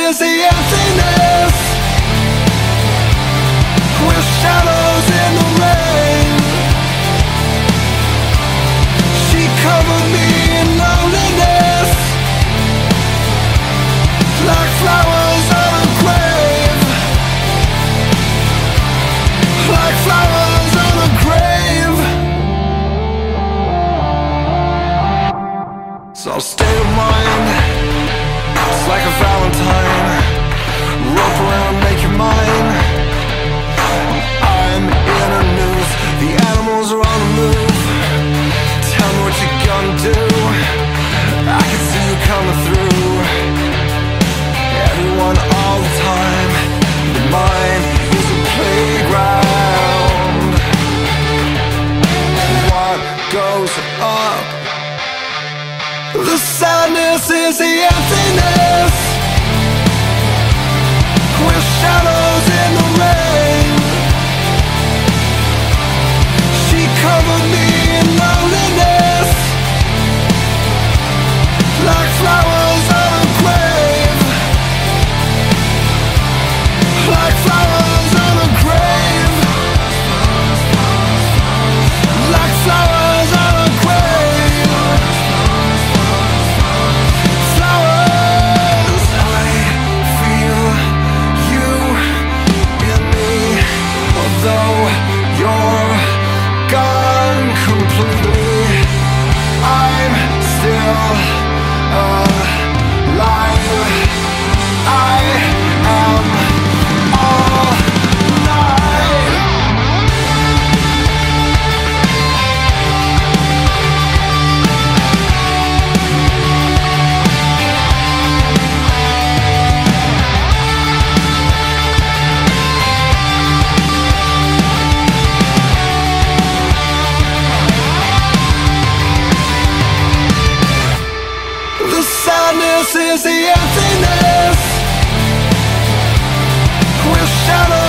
is the emptiness, with shadows in the rain. She covered me in loneliness, like flowers on a grave, like flowers on a grave. So state of mind, it's like a valentine, rope around, make you mine. I'm in a noose, the animals are on the move. Tell me what you gonna do, I can see you coming through. Everyone all the time, your mind is a playground. What goes up? The sadness is the emptiness, with shadows in the rain. She covered me in loneliness, like flowers on a grave, like flowers on a grave, like flowers on a grave. Flowers, I feel you in me, although you're gone completely. I'm still alive. I am all night. The sadness is the emptiness, with shadows